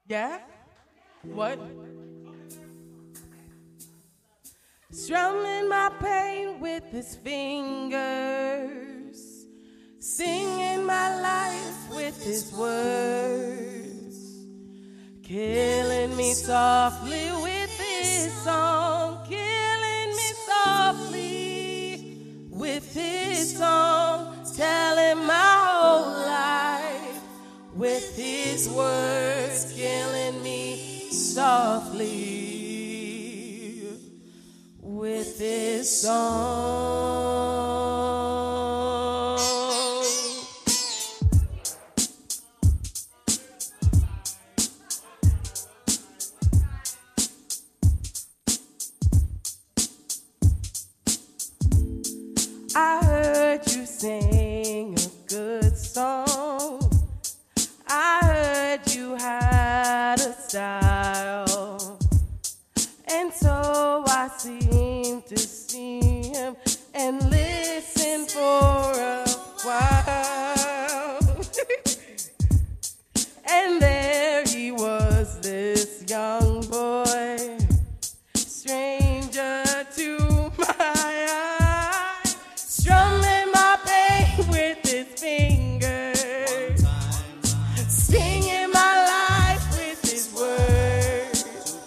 Yeah? What? Strumming my pain with his fingers, singing my life with his words, killing me softly with his song, killing me softly with his song, telling my whole life with his words, killing me softly with his song. I heard you sing a good song. I heard you had a style, and so I seemed to see him and listen for a while. And there he was, this young boy, stranger to my eyes, strumming my pain with his fingers, singing my life with his words,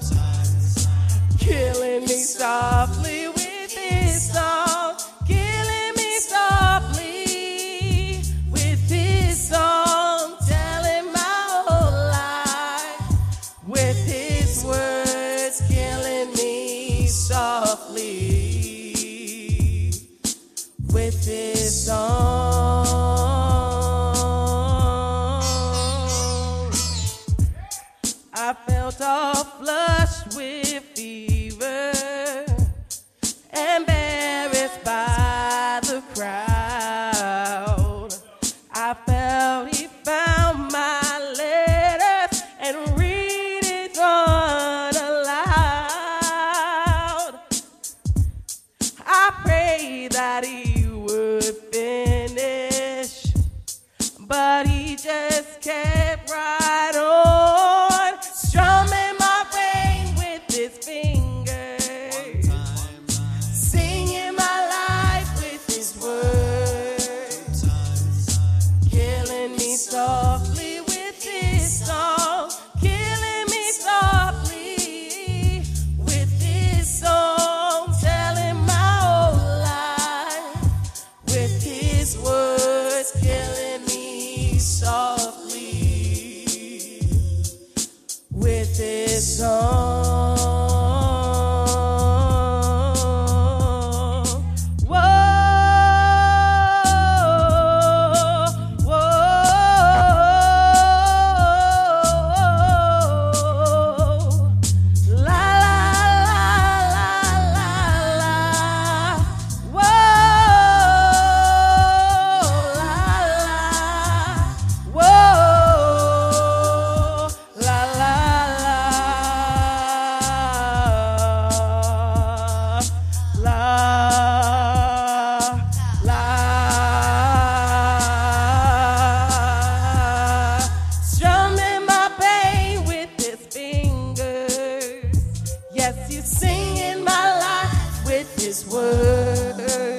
killing me softly with his song, killing me softly with his song, telling my whole life with his words, killing me softly with his song. I felt all flushed with fever, embarrassed by the crowd. I felt he found my letters and read it on aloud. I prayed that he would finish, but he just kept right on, strumming my pain with his fingers, singing my life with his words, killing me softly with his song, killing me softly with his song, telling my whole life with his words, killing me softly with his song. Whoa, whoa, la la la la la, whoa, la la, whoa, la la la, la la, strumming my pain with his fingers. Yes, he's singing my life with his words.